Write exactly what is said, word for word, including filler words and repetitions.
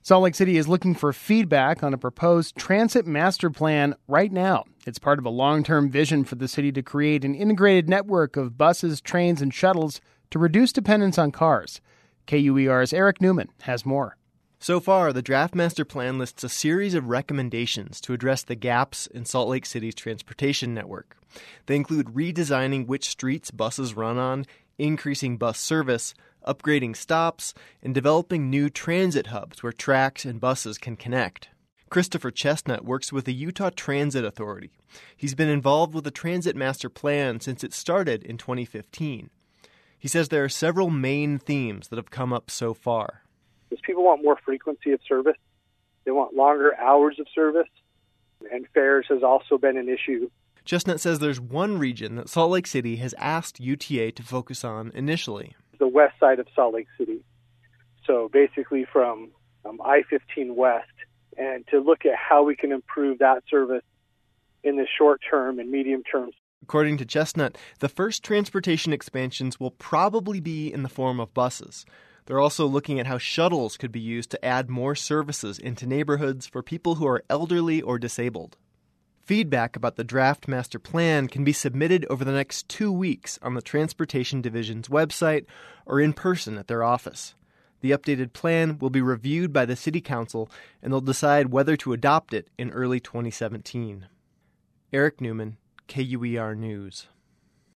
Salt Lake City is looking for feedback on a proposed transit master plan right now. It's part of a long-term vision for the city to create an integrated network of buses, trains, and shuttles to reduce dependence on cars. K U E R's Eric Newman has more. So far, the draft master plan lists a series of recommendations to address the gaps in Salt Lake City's transportation network. They include redesigning which streets buses run on, increasing bus service, upgrading stops, and developing new transit hubs where tracks and buses can connect. Christopher Chestnut works with the Utah Transit Authority. He's been involved with the Transit Master Plan since it started in twenty fifteen. He says there are several main themes that have come up so far. Because people want more frequency of service. They want longer hours of service. And fares has also been an issue. Chestnut says there's one region that Salt Lake City has asked U T A to focus on initially. The west side of Salt Lake City. So basically from um, I fifteen west, and to look at how we can improve that service in the short term and medium term. According to Chestnut, the first transportation expansions will probably be in the form of buses. They're also looking at how shuttles could be used to add more services into neighborhoods for people who are elderly or disabled. Feedback about the draft master plan can be submitted over the next two weeks on the Transportation Division's website or in person at their office. The updated plan will be reviewed by the City Council, and they'll decide whether to adopt it in early twenty seventeen. Eric Newman, K U E R News.